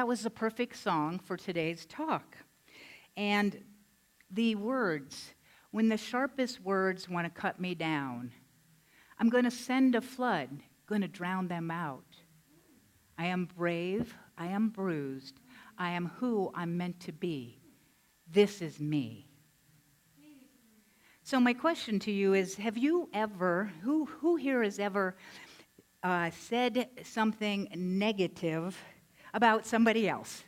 that was the perfect song for today's talk. And the words, when the sharpest words want to cut me down, I'm going to send a flood, going to drown them out. I am brave, I am bruised, I am who I'm meant to be. This is me. So my question to you is, have you ever, who here has ever said something negative about somebody else?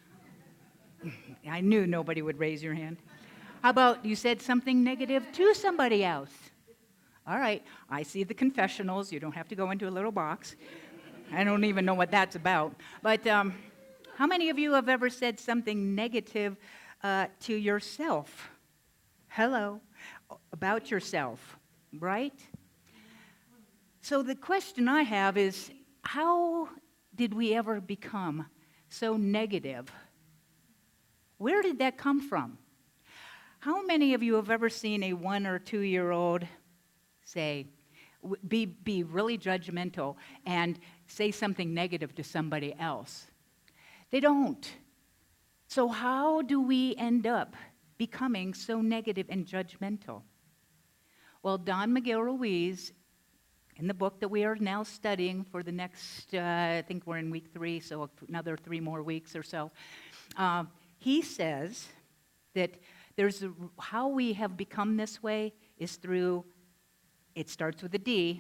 I knew nobody would raise your hand. How about you said something negative to somebody else? All right, I see the confessionals. You don't have to go into a little box. I don't even know what that's about. But how many of you have ever said something negative to yourself? Hello, about yourself, right? So the question I have is, how did we ever become so negative? Where did that come from? How many of you have ever seen a 1 or 2 year old say, be really judgmental and say something negative to somebody else? They don't. So how do we end up becoming so negative and judgmental? Well, Don Miguel Ruiz, in the book that we are now studying for the next, I think we're in week 3, so another 3 more weeks or so, he says that how we have become this way is through, it starts with a D,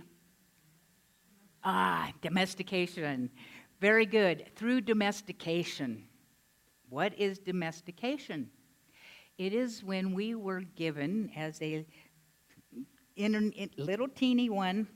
domestication. Very good. Through domestication. What is domestication? It is when we were given, as a little teeny one,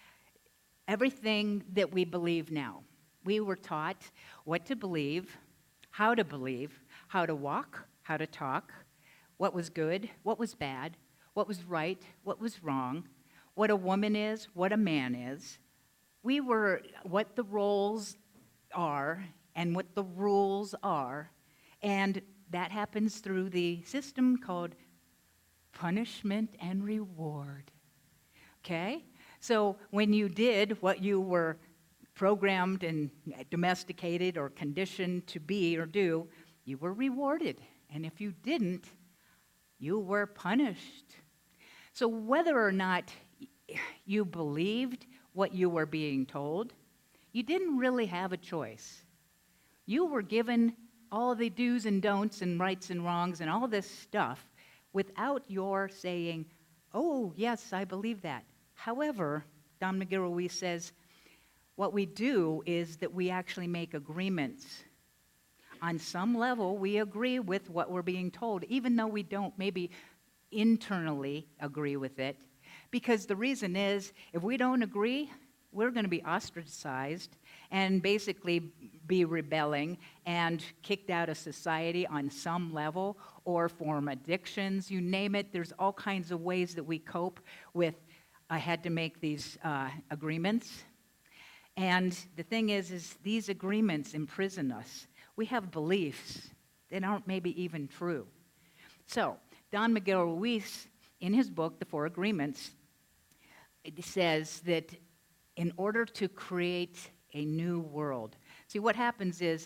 everything that we believe now. We were taught what to believe, how to walk, how to talk, what was good, what was bad, what was right, what was wrong, what a woman is, what a man is. We were what the roles are and what the rules are, and that happens through the system called punishment and reward. Okay? So when you did what you were programmed and domesticated or conditioned to be or do, you were rewarded. And if you didn't, you were punished. So whether or not you believed what you were being told, you didn't really have a choice. You were given all the do's and don'ts and rights and wrongs and all this stuff without your saying, oh, yes, I believe that. However, Don Miguel Ruiz says, what we do is that we actually make agreements. On some level, we agree with what we're being told, even though we don't maybe internally agree with it. Because the reason is, if we don't agree, we're going to be ostracized and basically be rebelling and kicked out of society on some level, or form addictions, you name it. There's all kinds of ways that we cope with, I had to make these agreements. And the thing is these agreements imprison us. We have beliefs that aren't maybe even true. So, Don Miguel Ruiz, in his book, The Four Agreements, it says that in order to create a new world, see what happens is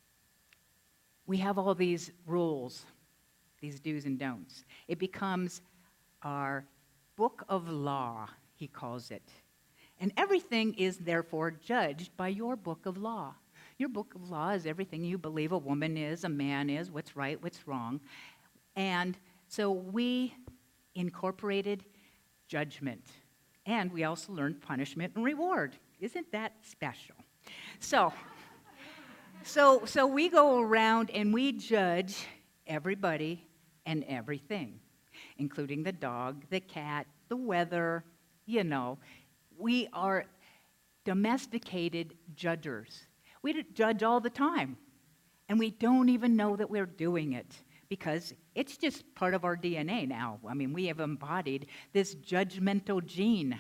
we have all these rules, these do's and don'ts. It becomes our book of law, he calls it. And everything is therefore judged by your book of law. Your book of law is everything you believe a woman is, a man is, what's right, what's wrong. And so we incorporated judgment. And we also learned punishment and reward. Isn't that special? So we go around and we judge everybody and everything, including the dog, the cat, the weather, you know. We are domesticated judgers. We judge all the time, and we don't even know that we're doing it because it's just part of our DNA now. I mean, we have embodied this judgmental gene.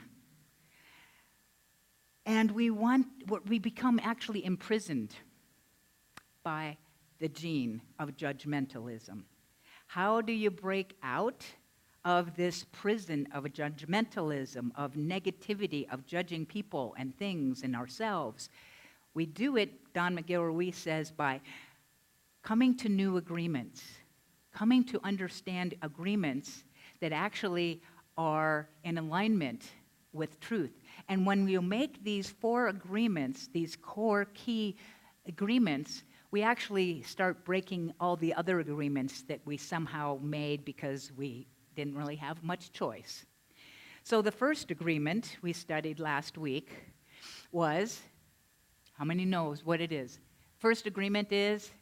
And we become actually imprisoned by the gene of judgmentalism. How do you break out of this prison of judgmentalism, of negativity, of judging people and things and ourselves? We do it, Don Miguel Ruiz says, by coming to new agreements, coming to understand agreements that actually are in alignment with truth. And when we make these 4 agreements, these core key agreements, we actually start breaking all the other agreements that we somehow made because we didn't really have much choice. So the first agreement we studied last week was, how many knows what it is? First agreement is,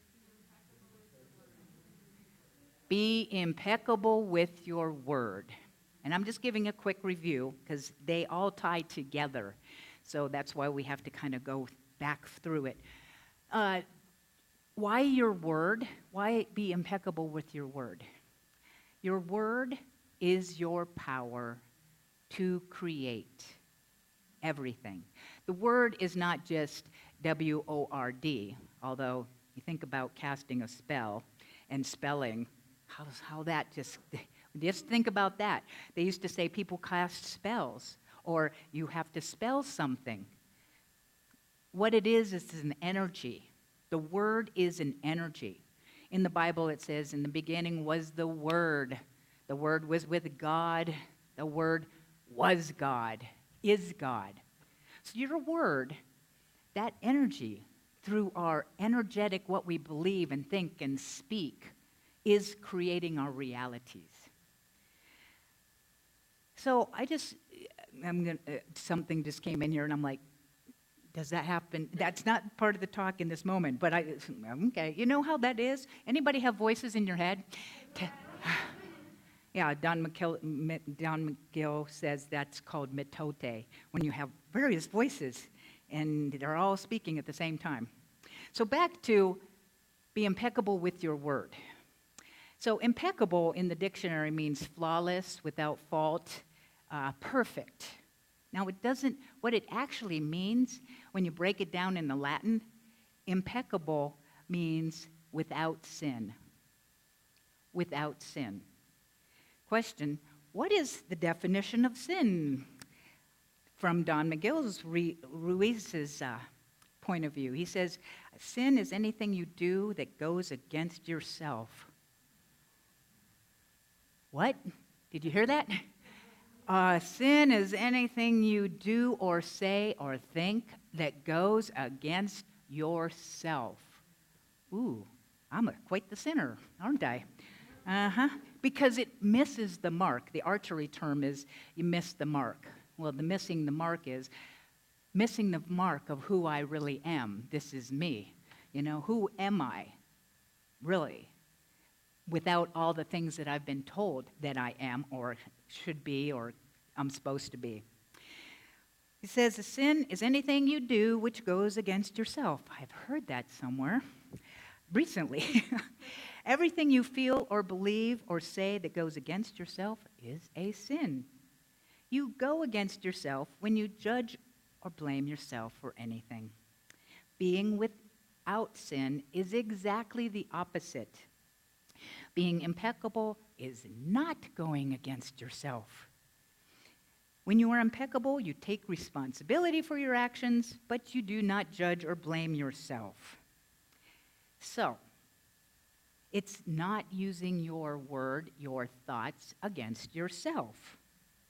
be impeccable with your word. And I'm just giving a quick review because they all tie together. So that's why we have to kind of go back through it. Why your word? Why be impeccable with your word? Your word is your power to create everything. The word is not just W-O-R-D, although you think about casting a spell and spelling, how that just think about that. They used to say people cast spells, or you have to spell something. What it is an energy. The word is an energy. In the Bible it says, in the beginning was the Word. The Word was with God. The Word was God, is God. So your word, that energy, through our energetic, what we believe and think and speak, is creating our realities. So something just came in here and I'm like, does that happen? That's not part of the talk in this moment, but okay. You know how that is? Anybody have voices in your head? Yeah, Don McGill says that's called mitote, when you have various voices and they're all speaking at the same time. So back to be impeccable with your word. So impeccable in the dictionary means flawless, without fault, perfect. Now what it actually means, when you break it down in the Latin, impeccable means without sin. Without sin. Question, what is the definition of sin? From Don McGill Ruiz's point of view, he says, sin is anything you do that goes against yourself. What? Did you hear that? Sin is anything you do or say or think that goes against yourself. Ooh, I'm quite the sinner, aren't I? Because it misses the mark. The archery term is you miss the mark. Well, missing the mark is missing the mark of who I really am. This is me. Who am I really? Without all the things that I've been told that I am or should be or I'm supposed to be. He says, a sin is anything you do which goes against yourself. I've heard that somewhere recently. Everything you feel or believe or say that goes against yourself is a sin. You go against yourself when you judge or blame yourself for anything. Being without sin is exactly the opposite. Being impeccable is not going against yourself. When you are impeccable, you take responsibility for your actions, but you do not judge or blame yourself. So, it's not using your word, your thoughts against yourself.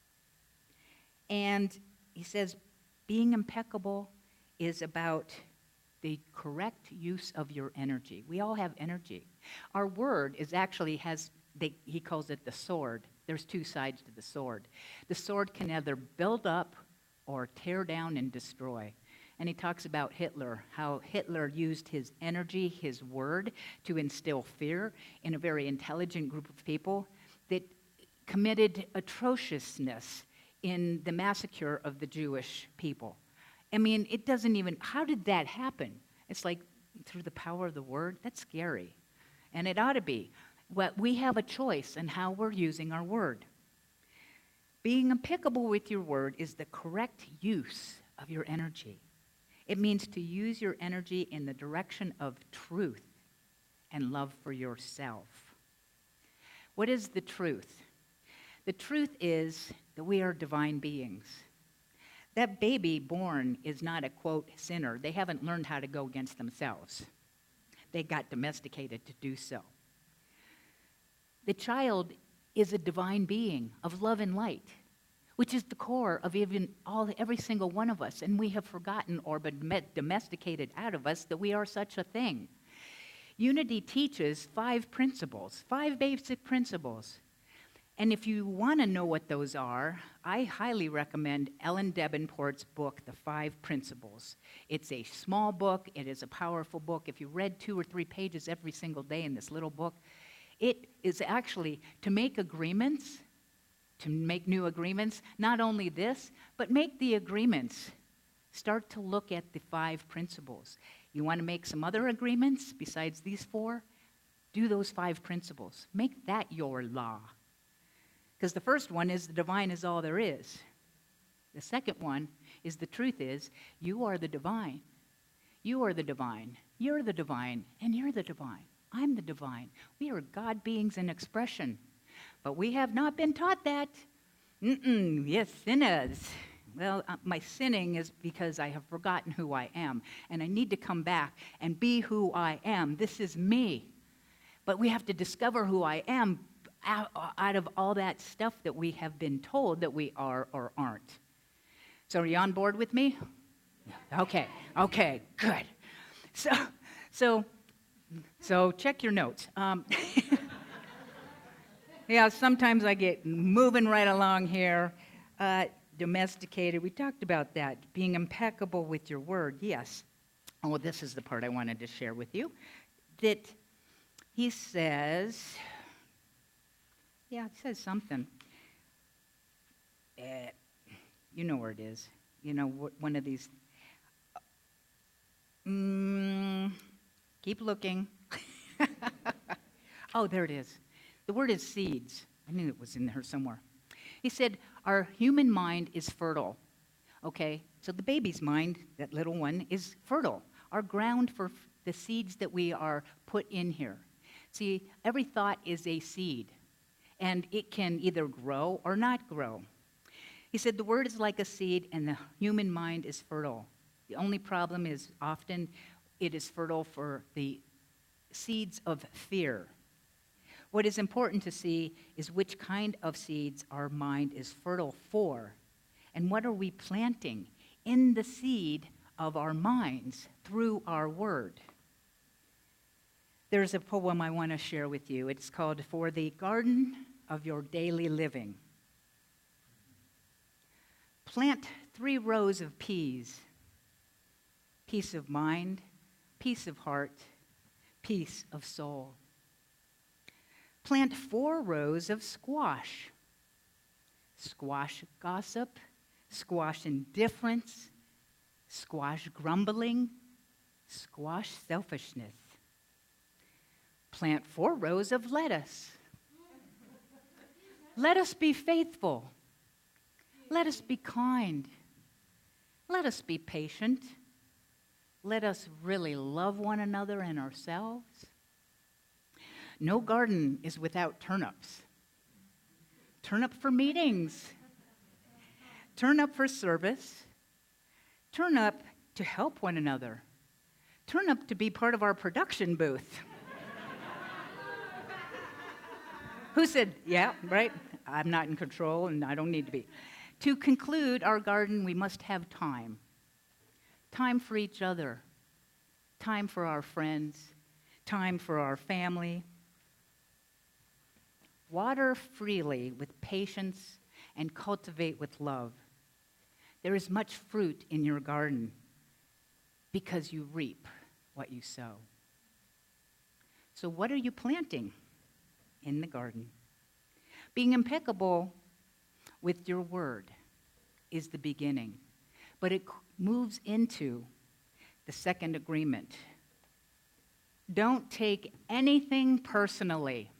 And he says being impeccable is about the correct use of your energy. We all have energy. Our word he calls it the sword. There's 2 sides to the sword. The sword can either build up or tear down and destroy. And he talks about Hitler, how Hitler used his energy, his word, to instill fear in a very intelligent group of people that committed atrociousness in the massacre of the Jewish people. I mean, how did that happen? It's like through the power of the word. That's scary. And it ought to be. But we have a choice in how we're using our word. Being impeccable with your word is the correct use of your energy. It means to use your energy in the direction of truth and love for yourself. What is the truth? The truth is that we are divine beings, That baby born is not a, quote, sinner. They haven't learned how to go against themselves. They got domesticated to do so. The child is a divine being of love and light, which is the core of every single one of us. And we have forgotten or been domesticated out of us that we are such a thing. Unity teaches 5 principles, 5 basic principles. And if you want to know what those are, I highly recommend Ellen Davenport's book, The 5 Principles. It's a small book. It is a powerful book. If you read 2 or 3 pages every single day in this little book, it is actually to make agreements, to make new agreements. Not only this, but make the agreements. Start to look at the 5 principles. You want to make some other agreements besides these 4? Do those 5 principles. Make that your law. Because the first one is the divine is all there is. The second one is the truth is you are the divine. You are the divine. You're the divine. And you're the divine. I'm the divine. We are God beings in expression. But we have not been taught that. Yes, sinners. Well, my sinning is because I have forgotten who I am. And I need to come back and be who I am. This is me. But we have to discover who I am out of all that stuff that we have been told that we are or aren't. So are you on board with me? Okay, good. So check your notes. Yeah, sometimes I get moving right along here. Domesticated, we talked about that. Being impeccable with your word, yes. Oh, this is the part I wanted to share with you. That he says, it says something. You know where it is. You know, one of these. Keep looking. Oh, there it is. The word is seeds. I knew it was in there somewhere. He said, our human mind is fertile. Okay, so the baby's mind, that little one, is fertile. Our ground for the seeds that we are put in here. See, every thought is a seed, and it can either grow or not grow. He said, the word is like a seed, and the human mind is fertile. The only problem is often it is fertile for the seeds of fear. What is important to see is which kind of seeds our mind is fertile for, and what are we planting in the seed of our minds through our word. There's a poem I want to share with you. It's called For the Garden of Your Daily Living. Plant 3 rows of peas. Peace of mind, peace of heart, peace of soul. Plant 4 rows of squash. Squash gossip, squash indifference, squash grumbling, squash selfishness. Plant 4 rows of lettuce. Let us be faithful. Let us be kind. Let us be patient. Let us really love one another and ourselves. No garden is without turnips. Turnip for meetings. Turnip for service. Turnip to help one another. Turnip to be part of our production booth. Who said, yeah, right? I'm not in control and I don't need to be. To conclude our garden, we must have time. Time for each other. Time for our friends. Time for our family. Water freely with patience and cultivate with love. There is much fruit in your garden because you reap what you sow. So what are you planting in the garden? Being impeccable with your word is the beginning, but it moves into the second agreement. Don't take anything personally.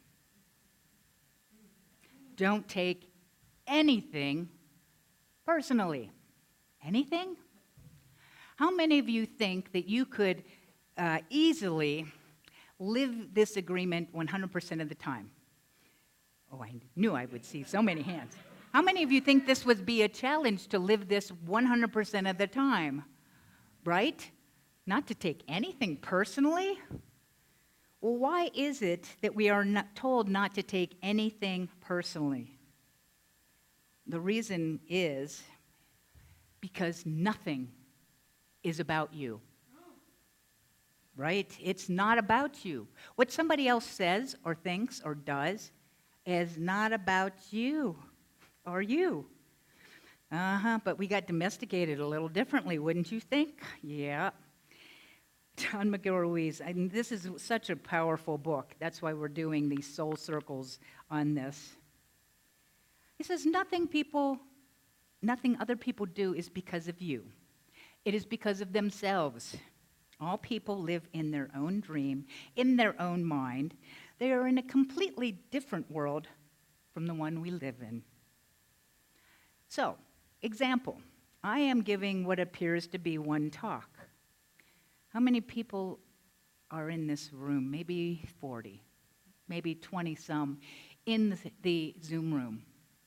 Don't take anything personally. Anything? How many of you think that you could easily live this agreement 100% of the time? Oh, I knew I would see so many hands. How many of you think this would be a challenge to live this 100% of the time? Right? Not to take anything personally? Well, why is it that we are not told not to take anything personally? The reason is because nothing is about you. Right? It's not about you. What somebody else says or thinks or does is not about you or you. But we got domesticated a little differently, wouldn't you think? Yeah. Don Miguel Ruiz, and this is such a powerful book. That's why we're doing these soul circles on this. He says, nothing other people do is because of you. It is because of themselves. All people live in their own dream, in their own mind. They are in a completely different world from the one we live in. So, example, I am giving what appears to be one talk. How many people are in this room? Maybe 40, maybe 20-some in the Zoom room.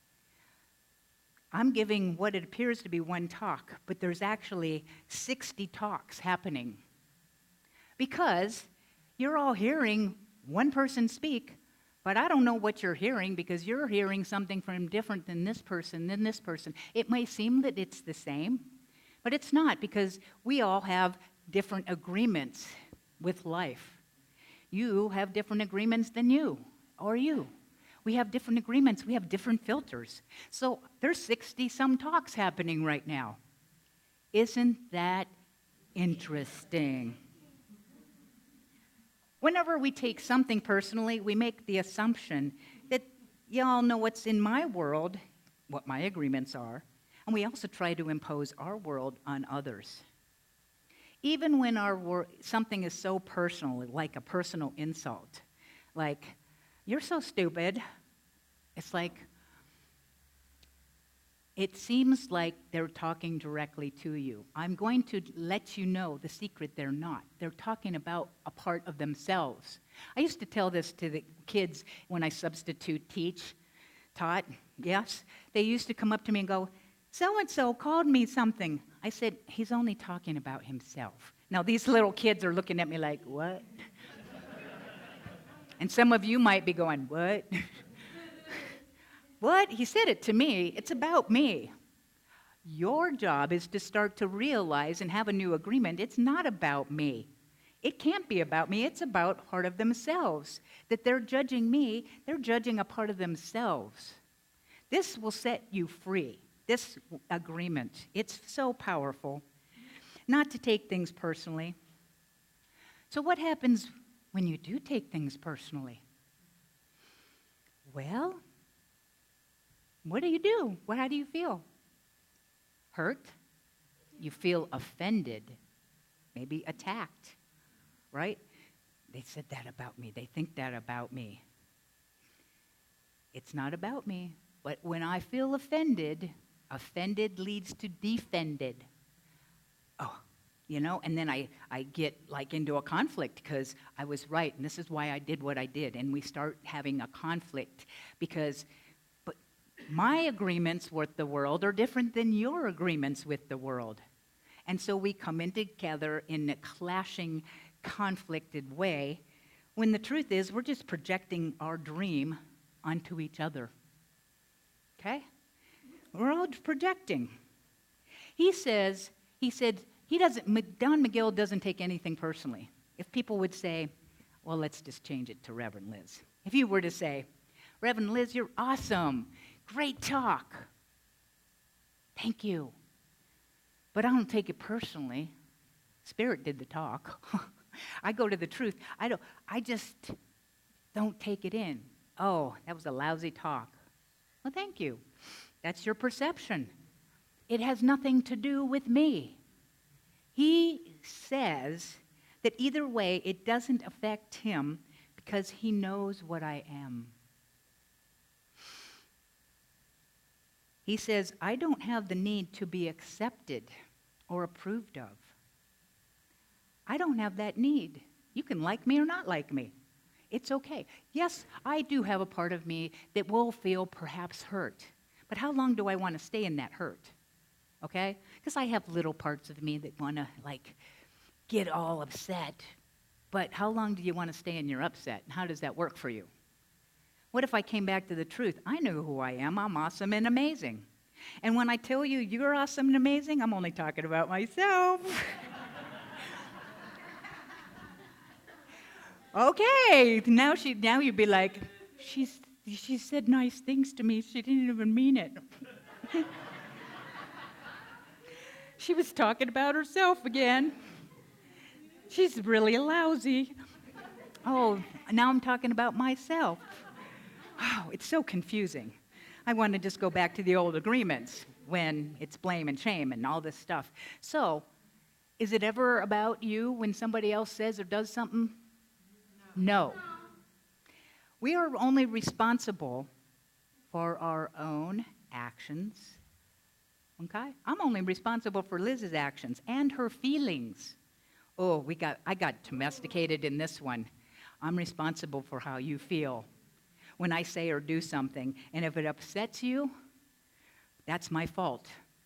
I'm giving what it appears to be one talk, but there's actually 60 talks happening. Because you're all hearing one person speak, but I don't know what you're hearing because you're hearing something from different than this person, than this person. It may seem that it's the same, but it's not because we all have different agreements with life. You have different agreements than you or you. We have different agreements. We have different filters. So there's 60-some talks happening right now. Isn't that interesting? Whenever we take something personally, we make the assumption that y'all know what's in my world, what my agreements are, and we also try to impose our world on others. Even when something is so personal, like a personal insult, like, you're so stupid, it's like, it seems like they're talking directly to you. I'm going to let you know the secret they're not. They're talking about a part of themselves. I used to tell this to the kids when I taught, yes. They used to come up to me and go, so-and-so called me something. I said, he's only talking about himself. Now, these little kids are looking at me like, what? And some of you might be going, what? What? He said it to me. It's about me. Your job is to start to realize and have a new agreement. It's not about me. It can't be about me. It's about part of themselves. That they're judging me, they're judging a part of themselves. This will set you free. This agreement. It's so powerful. Not to take things personally. So what happens when you do take things personally? Well, what do you do? How do you feel? Hurt? You feel offended, maybe attacked, right? They said that about me. They think that about me. It's not about me. But when I feel offended leads to defended. Oh, and then I get like into a conflict because I was right, and this is why I did what I did. And we start having a conflict because my agreements with the world are different than your agreements with the world. And so we come in together in a clashing, conflicted way, when the truth is we're just projecting our dream onto each other. Okay? We're all projecting. Don Miguel doesn't take anything personally. If people would say, well, let's just change it to Reverend Liz. If you were to say, Reverend Liz, you're awesome. Great talk. Thank you. But I don't take it personally. Spirit did the talk. I go to the truth. I just don't take it in. Oh, that was a lousy talk. Well, thank you. That's your perception. It has nothing to do with me. He says that either way, it doesn't affect him because he knows what I am. He says, I don't have the need to be accepted or approved of. I don't have that need. You can like me or not like me. It's okay. Yes, I do have a part of me that will feel perhaps hurt. But how long do I want to stay in that hurt? Okay? Because I have little parts of me that want to, like, get all upset. But how long do you want to stay in your upset? And how does that work for you? What if I came back to the truth? I know who I am. I'm awesome and amazing. And when I tell you you're awesome and amazing, I'm only talking about myself. Okay, now you'd be like, she said nice things to me. She didn't even mean it. She was talking about herself again. She's really lousy. Oh, now I'm talking about myself. Oh, it's so confusing. I want to just go back to the old agreements when it's blame and shame and all this stuff. So, is it ever about you when somebody else says or does something? No. We are only responsible for our own actions. Okay? I'm only responsible for Liz's actions and her feelings. Oh, I got domesticated in this one. I'm responsible for how you feel when I say or do something. And if it upsets you, that's my fault.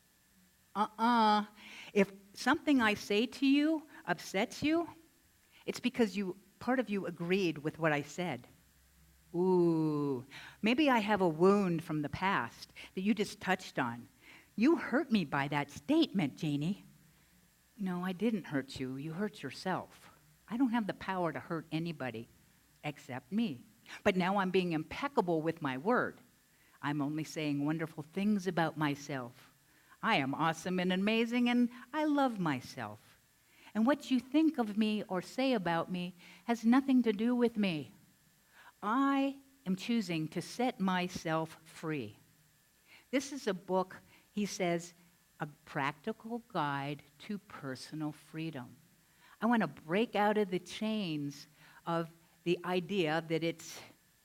If something I say to you upsets you, it's because part of you agreed with what I said. Ooh, maybe I have a wound from the past that you just touched on. You hurt me by that statement, Janie. No, I didn't hurt you. You hurt yourself. I don't have the power to hurt anybody except me. But now I'm being impeccable with my word. I'm only saying wonderful things about myself. I am awesome and amazing, and I love myself. And what you think of me or say about me has nothing to do with me. I am choosing to set myself free. This is a book, he says, a practical guide to personal freedom. I want to break out of the chains of the idea that it's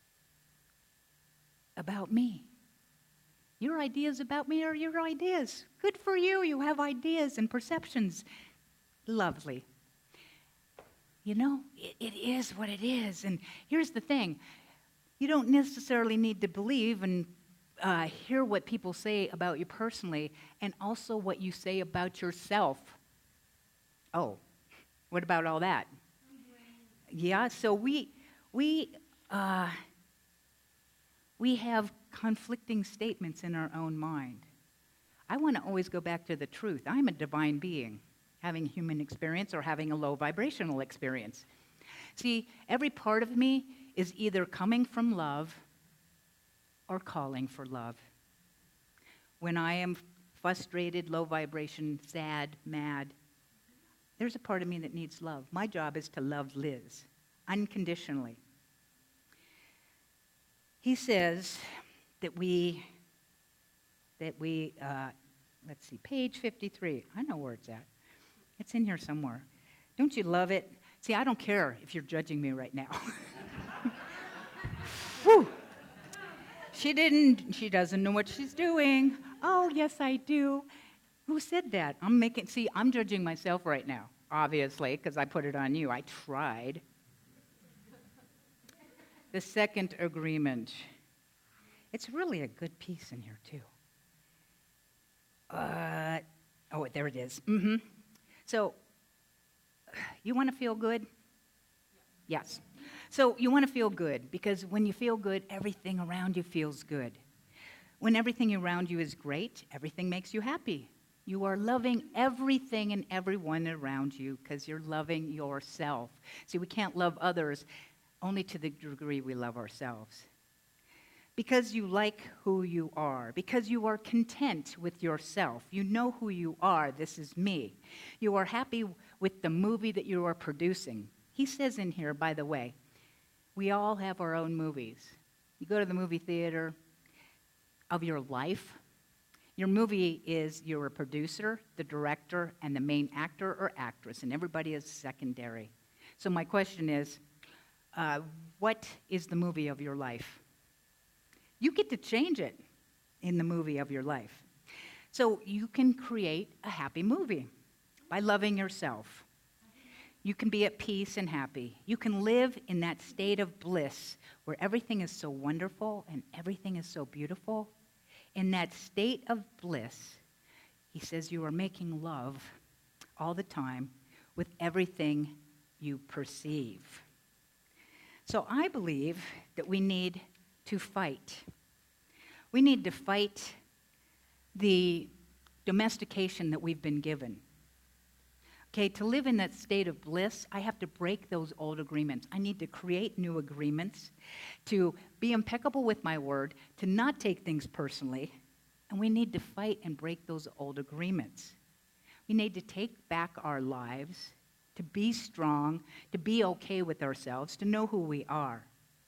about me. Your ideas about me are your ideas. Good for you. You have ideas and perceptions. Lovely. You know, it is what it is. And here's the thing. You don't necessarily need to believe and hear what people say about you personally, and also what you say about yourself. Oh, what about all that? Yeah, so we have conflicting statements in our own mind. I want to always go back to the truth. I'm a divine being, having human experience or having a low vibrational experience. See, every part of me is either coming from love or calling for love. When I am frustrated, low vibration, sad, mad, there's a part of me that needs love. My job is to love Liz unconditionally. He says that we let's see, page 53. I know where it's at. It's in here somewhere. Don't you love it? See, I don't care if you're judging me right now. Whew. She doesn't know what she's doing. Oh, yes, I do. Who said that? I'm judging myself right now, obviously, because I put it on you. I tried. The second agreement. It's really a good piece in here, too. There it is. Mm-hmm. So, you want to feel good? Yes. So, you want to feel good, because when you feel good, everything around you feels good. When everything around you is great, everything makes you happy. You are loving everything and everyone around you because you're loving yourself. See, we can't love others only to the degree we love ourselves. Because you like who you are, because you are content with yourself. You know who you are. This is me. You are happy with the movie that you are producing. He says in here, by the way, we all have our own movies. You go to the movie theater of your life. Your movie is you're a producer, the director, and the main actor or actress, and everybody is secondary. So my question is, what is the movie of your life? You get to change it in the movie of your life. So you can create a happy movie by loving yourself. You can be at peace and happy. You can live in that state of bliss where everything is so wonderful and everything is so beautiful. In that state of bliss, he says you are making love all the time with everything you perceive. So I believe that we need to fight. We need to fight the domestication that we've been given. Okay, to live in that state of bliss, I have to break those old agreements. I need to create new agreements, to be impeccable with my word, to not take things personally, and we need to fight and break those old agreements. We need to take back our lives, to be strong, to be okay with ourselves, to know who we are.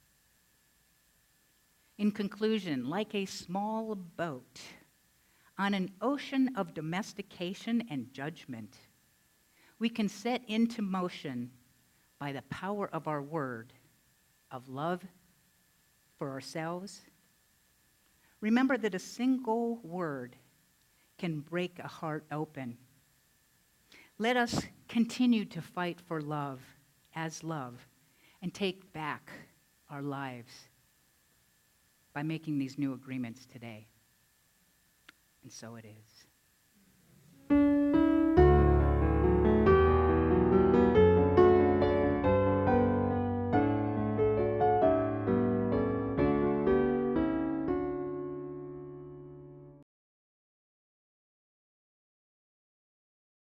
In conclusion, like a small boat on an ocean of domestication and judgment, we can set into motion by the power of our word of love for ourselves. Remember that a single word can break a heart open. Let us continue to fight for love as love and take back our lives by making these new agreements today. And so it is.